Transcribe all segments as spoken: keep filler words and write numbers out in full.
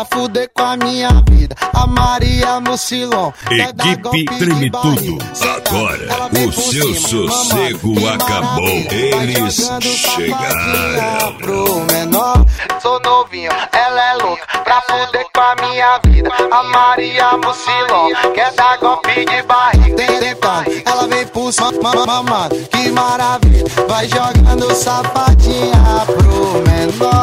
pra fuder com a minha vida. A Maria Mucilon. Equipe Treme Tudo. Agora o seu sossego acabou. Eles chegaram. Pro menor, sou novinho, ela é louca pra fuder com a minha vida. A Maria Mucilon quer dar golpe de barriga. Tentando, ela vem pro som, mamado, que maravilha. Vai jogando sapatinha pro menor.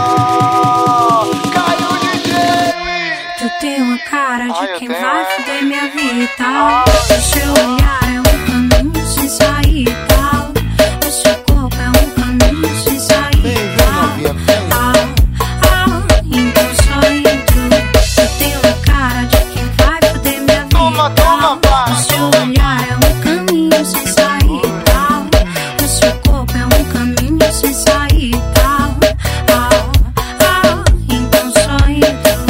Caiu o D J. Tu tem uma cara de Ai, quem vai fuder minha vida. O seu olhar é um caminho sem saída. O seu corpo é um caminho sem saída. Ah, ah, então só entro. Tu tem uma cara de quem vai fuder minha vida. Toma, toma, o seu olhar é um caminho sem saída. O seu corpo é um caminho sem saída. Ah, ah, então só entro.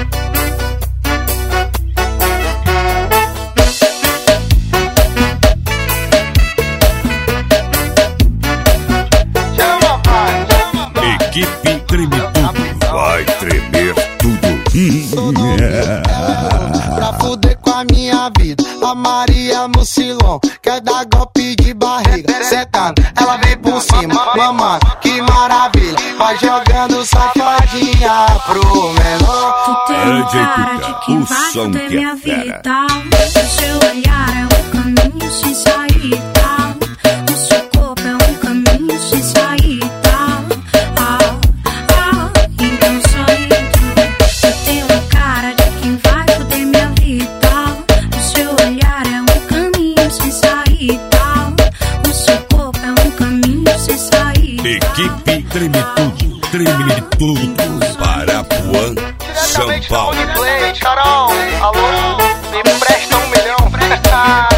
Equipe Treme Tudo. Vai tremer tudo. Pra fuder com a minha vida. A Maria Mucilon quer dar golpe de barriga. Sentando, ela vem por cima, mamando, que maravilha. Vai jogando safadinha pro menor. Tu tem uma cara de quem vai fuder minha vida. O seu olhar é um caminho sem saída. O seu corpo é um caminho sem saída. Ah, ah, então só entro. Tu tem uma cara de quem vai fuder minha vida. O seu olhar é um caminho sem saída. O seu corpo é um caminho sem saída. Equipe Treme Tudo. Treme Tudo. Parapuã, São Paulo. Carol, alô, me empresta um milhão.